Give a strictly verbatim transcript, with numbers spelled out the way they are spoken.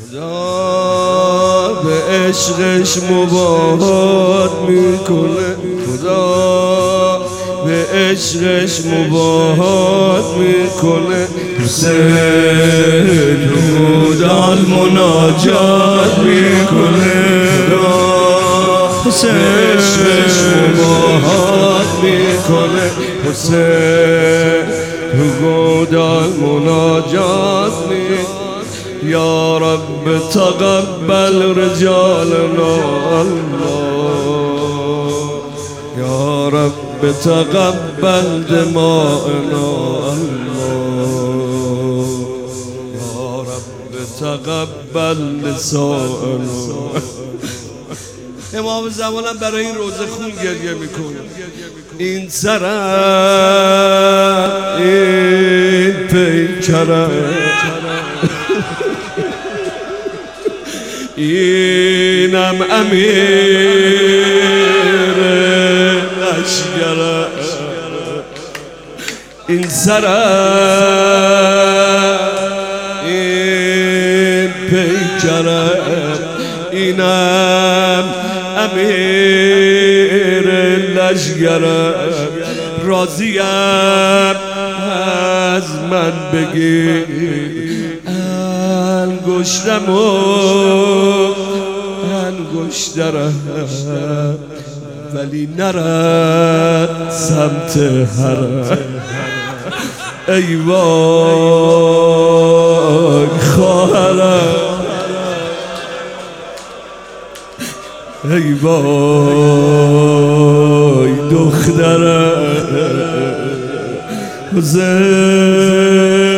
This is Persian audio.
خدا به عشقش مباهات میکنه، خدا به عشقش مباهات میکنه. حسین رودان مناجات میکنه، حسین عشقش مباهات میکنه. حسین رودان مناجات میکنه. یا رب تقبل رجالنا الله، یا رب تقبل دماءنا الله، یا رب تقبل نساءنا. امام زمانم برای این روزه خون گریه میکنه. این سرم این پیکرم اینم امیر لشگرم، این سرم این پیکرم اینم امیر لشگرم. راضیم از من بگیر انگشتم و انگشترم، ولی نرد سمت حرم. ای وای خواهرم، ای وای دخترم. حسین